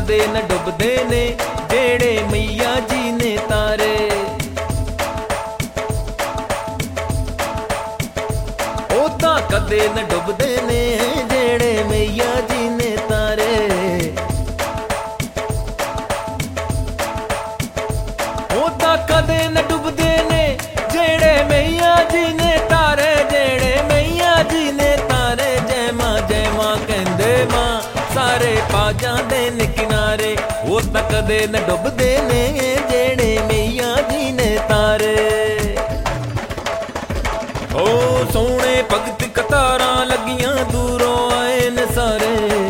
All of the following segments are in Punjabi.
ਕਦੇ ਨਾ ਡੁੱਬਦੇ ਨੇ ਜਿਹੜੇ ਮਈਆ ਜੀ ਨੇ ਤਾਰੇ। ਉਹ ਤਾਂ ਕਦੇ ਨਾ ਡੁੱਬਦੇ ਨੇ ਜਿਹੜੇ ਮਈਆ ਜੀ ਨੇ ਤਾਰੇ। ਉਹ ਤਾਂ ਕਦੇ ਨਾ ਡੁੱਬਦੇ ਨੇ ਜਿਹੜੇ ਮਈਆ ਜੀ ਨੇ ਤਾਰੇ, ਜਿਹੜੇ ਮਈਆ ਜੀ ਨੇ ਤਾਰੇ। ਜੈ ਮਾਂ ਕਹਿੰਦੇ ਮਾਂ ਸਾਰੇ ਪਾ ਜਾਂਦੇ ਨੇ ਕਿਨਾਰੇ। ਉਹ ਤਾਂ ਕਦੇ ਨਾ ਡੁੱਬਦੇ ਨੇ ਜਿਹੜੇ ਮਈਆ ਜੀ ਨੇ ਤਾਰੇ। ਓ ਸੋਹਣੇ ਭਗਤ ਕਤਾਰਾਂ ਲੱਗੀਆਂ ਦੂਰੋਂ ਆਏ ਨੇ ਸਾਰੇ।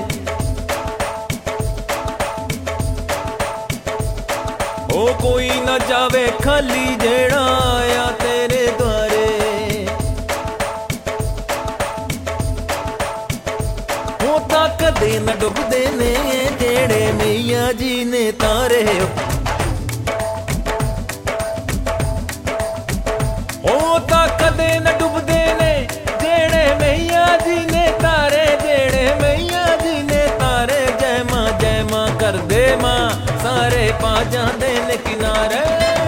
ਓ ਕੋਈ ਨਾ ਜਾਵੇ ਖਾਲੀ ਜਿਹੜਾ ਆਇਆ ਤੇਰੇ ਦੁਆਰੇ। ਉਹ ਤਾਂ ਕਦੇ ਨਾ ਡੁੱਬਦੇ ਨੇ ਜਿਹੜੇ ਮਈਆ ਜੀ ਨੇ ਤਾਰੇ। ਉਹ ਤਾਂ ਕਦੇ ਨਾ ਡੁੱਬਦੇ ਨੇ ਜਿਹੜੇ ਮਈਆ ਜੀ ਨੇ ਤਾਰੇ, ਜਿਹੜੇ ਮਈਆ ਜੀ ਨੇ ਤਾਰੇ। ਜੈ ਮਾਂ ਕਰਦੇ ਮਾਂ ਸਾਰੇ ਪਾ ਜਾਂਦੇ ਨੇ ਕਿਨਾਰੇ।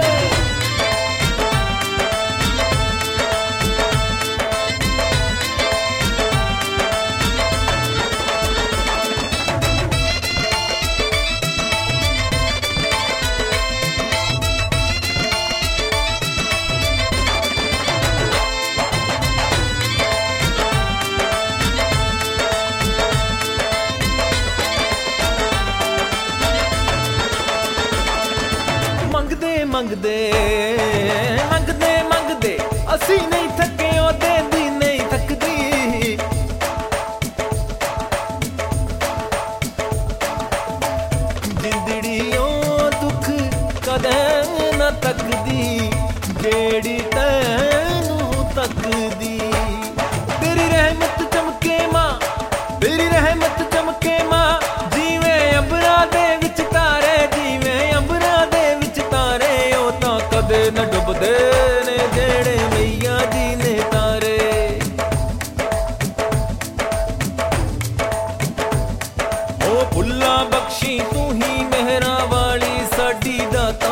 ਮੰਗਦੇ ਅਸੀਂ ਨਹੀਂ ਥੱਕੇ, ਉਹ ਦੇਂਦੀ ਨਹੀਂ ਥੱਕਦੀ। ਜਿੰਦੜੀ ਉਹ ਦੁੱਖ ਕਦੇ ਨਾ ਤੱਕਦੀ ਜਿਹੜੀ ਤੈਨੂੰ ਤੱਕਦੀ। ਤੇਰੀ ਰਹਿਮਤ ਚਮਕੇ ਮਾਂ, ਤੇਰੀ ਰਹਿਮਤ ਚਮਕੇ ਮਾਂ, ਜਿਵੇਂ ਅੰਬਰਾਂ ਦੇ ਵਿੱਚ ਤਾਰੇ, ਜਿਵੇਂ ਅੰਬਰਾਂ ਦੇ ਵਿੱਚ ਤਾਰੇ। ਉਹ ਤਾਂ ਕਦੇ ਨਾ ਡੁੱਬਦੇ ਨੇ ਜਿਹੜੇ ਮਈਆ ਜੀ ਨੇ ਤਾਰੇ। ਉਹ ਫੁੱਲਾਂ ਬਖਸ਼ੀ ਤੂੰ ਹੀ ਮਿਹਰਾਂ ਵਾਲੀ ਸਾਡੀ ਦਾਤਾ।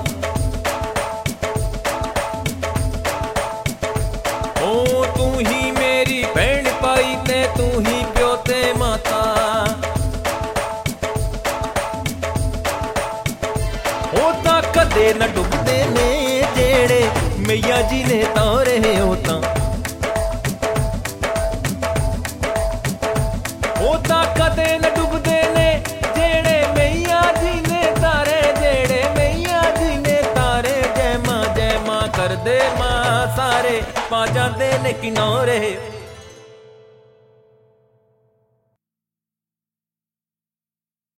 ਉਹ ਤੂੰ ਹੀ ਮੇਰੀ ਭੈਣ ਪਾਈ ਤੇ ਤੂੰ ਹੀ ਪਿਓ ਤੇ ਮਾਤਾ। ਉਹ ਤਾਂ ਕਦੇ ਨਾ ਡੁੱਬਦੇ ਨੇ ਜਿਹੜੇ ਮਈਆ ਜੀ ਨੇ ਤਾਰੇ। ਉਹ ਤਾਂ ਕਦੇ ਨਾ ਡੁੱਬਦੇ ਨੇ ਜਿਹੜੇ ਮਈਆ ਜੀ ਨੇ ਤਾਰੇ, ਜਿਹੜੇ ਮਈਆ ਜੀ ਨੇ ਤਾਰੇ। ਜੈ ਮਾਂ ਕਰਦੇ ਮਾਂ ਸਾਰੇ ਪਾ ਜਾਂਦੇ ਨੇ ਕਿਨਾਰੇ।